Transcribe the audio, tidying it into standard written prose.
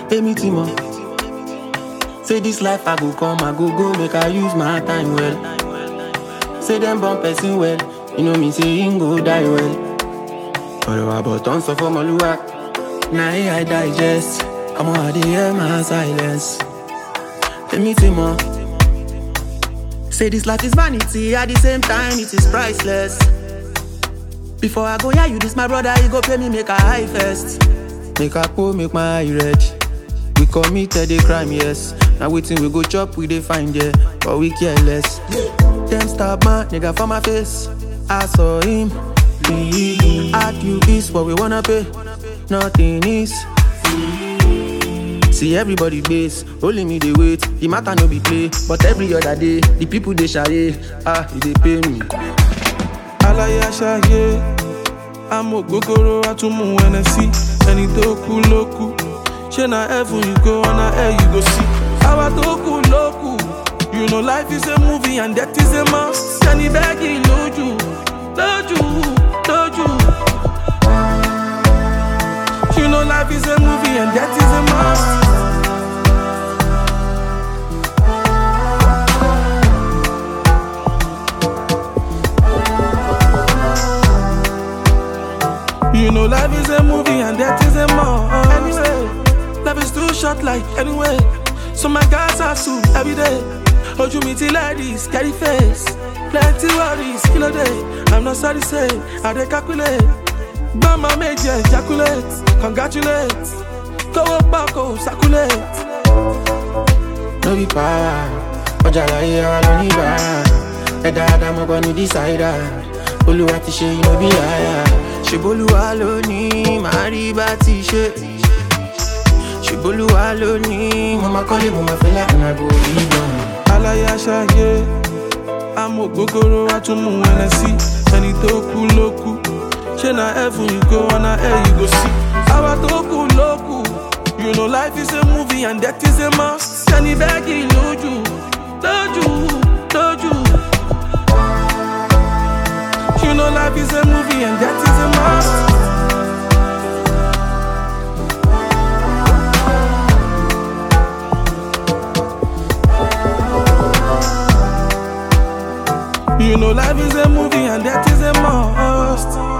Hey, me Timo. Say this life I go come, I go, make I use my time well. Say them born person well, you know me say him go die well. But tons of my luck, now I digest. I'm on the hear my silence. Hey, me Timo. Say this life is vanity, at the same time it is priceless. Before I go, yeah, you this my brother, you go pay me, make a high first. Make a po, make my eye red. We committed a crime, yes. Now waiting we go chop, we dey find, yeah. But we care less. Them stab man, nigga for my face. I saw him. At you is what we wanna pay. Nothing is. See everybody base, only me they wait. The matter no be play, but every other day the people they shy, they pay me. Alaya shaye, amo gogoro atumu NSC. Any toku loku, she na heaven you go on a air you go see. Our toku loku, you know life is a movie and that is a must. Can you beg it, loju, loju. You know life is a movie and that is a must. You know life is a movie and that is a must. Anyway, life is too short like anyway. So my guys are soon every day. Hold you meet ladies, carry face. Plenty worries, kill a day. I'm not sorry say, I dey calculate. Mama made you ejaculate, congratulate. Go up back, circulate. No be power, Ojala here no ni ba. Dada mo gonna decide. Oluwa ti ṣe no be higher. Ṣeboluwa ló ní mariba ti ṣe. Ṣeboluwa ló ní mo ma kọ́lé mo ma fẹ́lẹ́ and I go live on. Alaya ṣayé, amo gogoro atumu NSC. Ẹni tó kú ló kú. She na heaven you go on a air you go see. Our toku loku, you know life is a movie and that is a must. Can you beg it, loju. You know life is a movie and that is a must. You know life is a movie and that is a must.